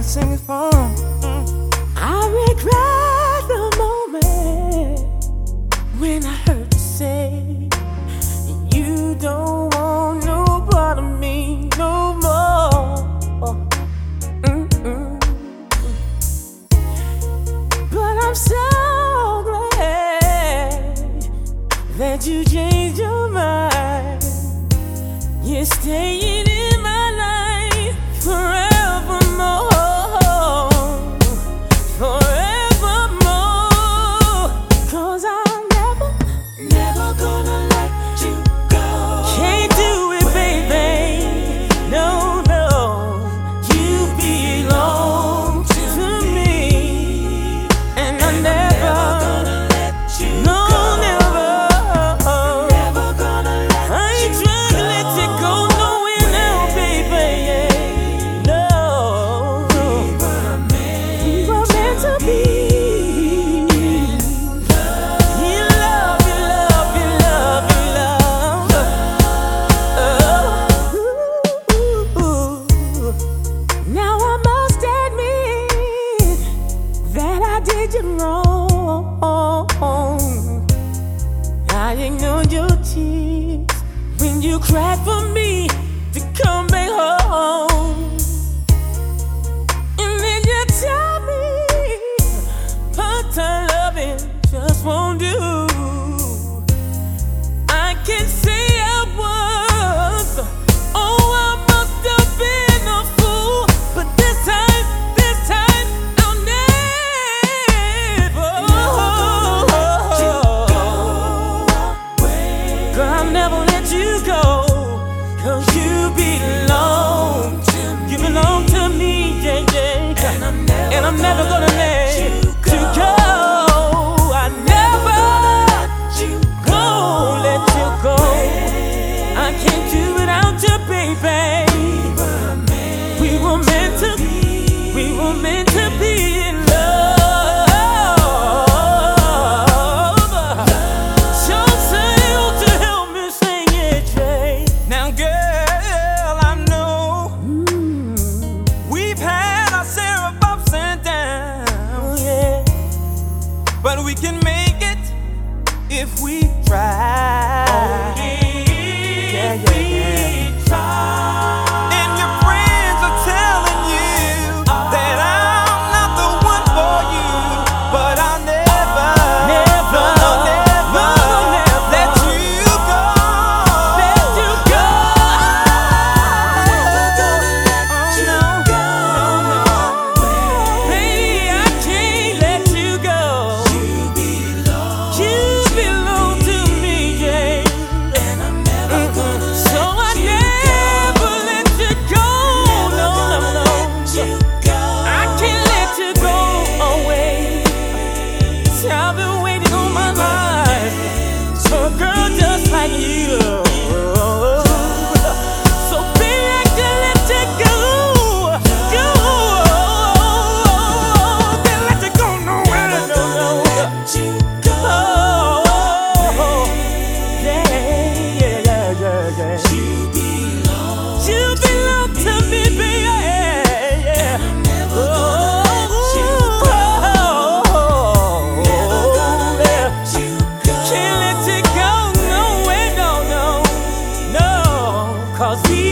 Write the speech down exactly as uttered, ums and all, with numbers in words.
sing it for 'em. I regret the moment when I heard you say you don't want no part of me no more. Mm-mm. But I'm so glad that you changed your mind. You're staying in my life forevermore. Did you wrong? I ignored your tears when you cried for me to come back home. And then you tell me part-time loving just won't do. I can't say I was. Oh, I must have been a fool, but this time, this time I'll never. I'll never let you go, 'cause you belong, you belong to me, yeah, yeah. And I'm never, and I'm never gonna let you go. I never go, let you go. I can't do without you, baby. We were meant to be, we were meant to be in love. But we can make it if we try. Only yeah, if yeah, we yeah. try. And your friends are telling you uh, that I'm not the one for you, but I'll never, never, no, never, no, never let you go. Let you go. I'm never gonna let you go. No, no. Baby, I can't let you go. I've been waiting all my life for a girl just like you. So baby, I can't let you go, go. Can't let you go nowhere, no, no. Oh, yeah, yeah, yeah, yeah, yeah. You belong, you belong to me, baby. Cause we